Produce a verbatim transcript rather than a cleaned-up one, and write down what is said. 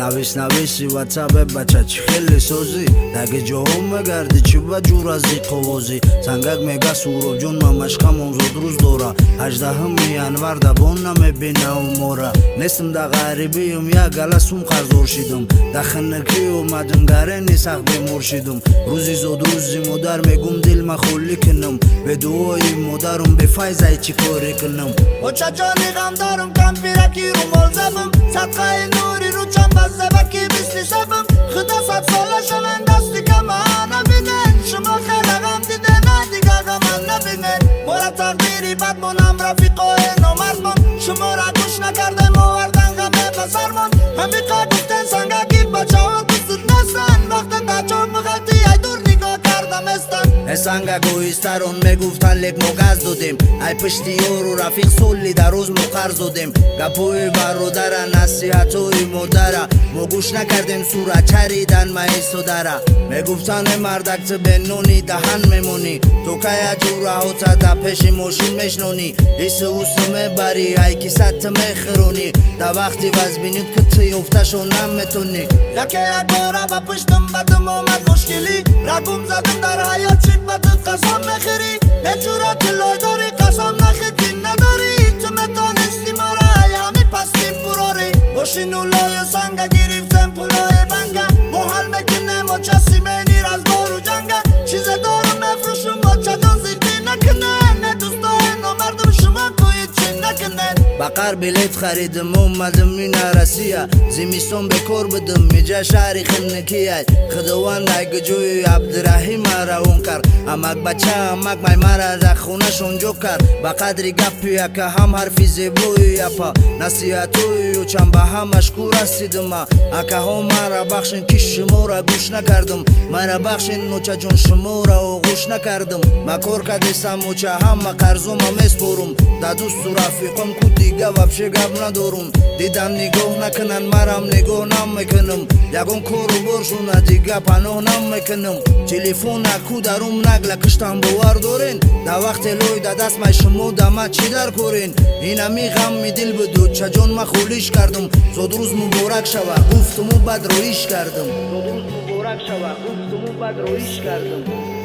نویس نویسی واتساب بچه چی خیلی سوزی دگه جاهم مگردی چی با جور از دی قوازی سنگک میگه سورو جون ما مشقم اونزود روز دورا هجده همی انور دبون نمیبینه و مورا نیستم دا غریبیم یا گلسوم خرزور شیدم دا خنکی اومدم گره نیسخ بیمور شیدم روزی زود روزی مدر میگم دل ما خولی کنم به دوای مدرم به فایزای چی کاری کنم و چجانی غم دارم کم پیرکی رو ملزمم صدقه نوری رو چند بزده بکی بیستی شبم خدا صد ساله شون دستی که من نبینن شما خیلی غم دیده نه دیگه غم نبینن مورا تقدیری بد منم رفیقای نامرد من شما را گوش نکرده موردن غمه بسر من همیقه گفتن سنگکی بچه ها بسود نستن وقت دچار مغلطی ای دور نگاه کردم استن سنگا گویسترون میگفتن لیک ما گز دادیم ای پشتی یارو رفیق سولی در روز ما قرض دادیم گپوی برادر نصیحتوی مادر ما گوش نکردیم سورا چریدن ما ایستادره میگفتن مردک تو بنونی دهن میمونی تو که جورا هوتا دا پیش ماشین میشنونی ایسه اوسو میبری ای کی ست میخرونی دا وقتی وز بینید که تی افتشو نمیتونی یکی یک باره با پشتم بدم آمد مشکلی رگم زدم در حیات چید بدت قسم نخیری نجورا تلای داری قسم نخیدی نداری تو متانستی ماره همی پستی براری باشین اولای سنگه گریفتم پولای بنگه محل میکنه ما چسی مینیر از بارو جنگه چیز دارم مفروشم ما چدان زیدی نکنه نه دوستای نامردم شما کوید چی نکنه بقر بلیت خریدم اومدم این عرصیه زمیستون بکر بدم میجا شهری خنکیه خدوان دایگ جوی عبدالرحیم را اون کرد امک بچه امک مای مرا در خونه شونجو کرد بقدری گپیه که هم حرفی زیبوی اپا نصیحتوی و چند به هم مشکور هستیدم اکه هم مرا بخشین که شما را گوش نکردم مرا بخشین نوچه جون شما را گوش نکردم مکور کدیسم موچه هم قرضوم میسپورم دا دوست و رفیقم کو دیگه وابشه گپ ندارم دیدن نگاه نکنن مرم نگاه نمیکنم یکون کورو برشونه دیگه پناه نمیکنم تلفون اکو درم نگله کشتم باور دارین دا وقت لوی دا دست مای شما دما چی در کورین این می غم می دل بدو چجون ما خولیش کردم زود روز مبارک شوه گفتمو بد رویش کردم زود روز مبارک شوه گفتمو بد رویش کردم